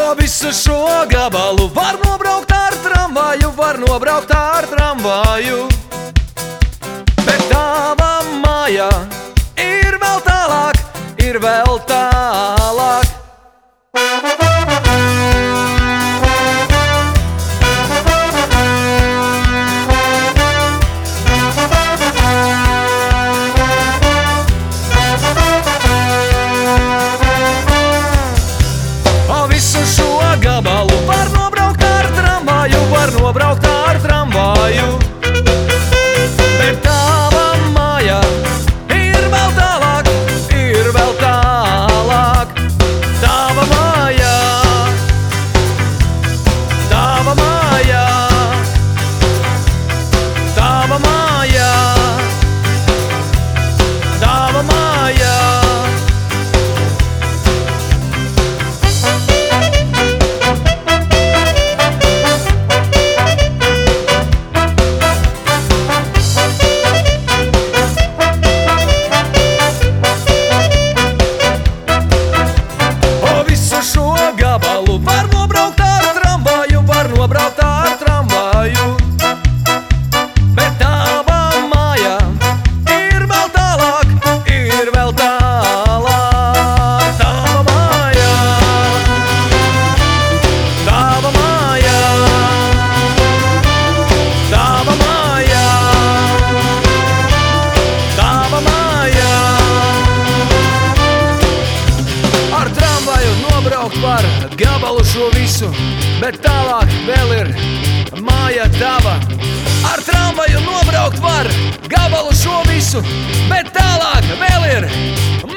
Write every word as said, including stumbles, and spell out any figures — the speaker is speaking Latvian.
Pa visu šo gabalu var nobraukt ar tramvaju, var nobraukt ar tramvaju. Bet tava māja ir vēl tālāk, ir vēl tālāk. Visu šo gabalu var nobraukt ar tramvaju, var nobraukt ar tramvaju. Bet tava māja ir vēl tālāk, ir vēl tālāk. Tava māja, tava māja, tava māja, tava māja. Gabalu var nobraukt ar tramvaju, var nobraukt ar tramvaju. Bet tava māja ir vēl tālāk, ir vēl tālāk. Tava māja, tava māja, tava māja, tava māja. Ar tramvaju nobraukt var gabalu šo visu, bet tālāk vēl ir māja tava. Ar tramvaju nobraukt var gabalu šo visu, bet tālāk vēl ir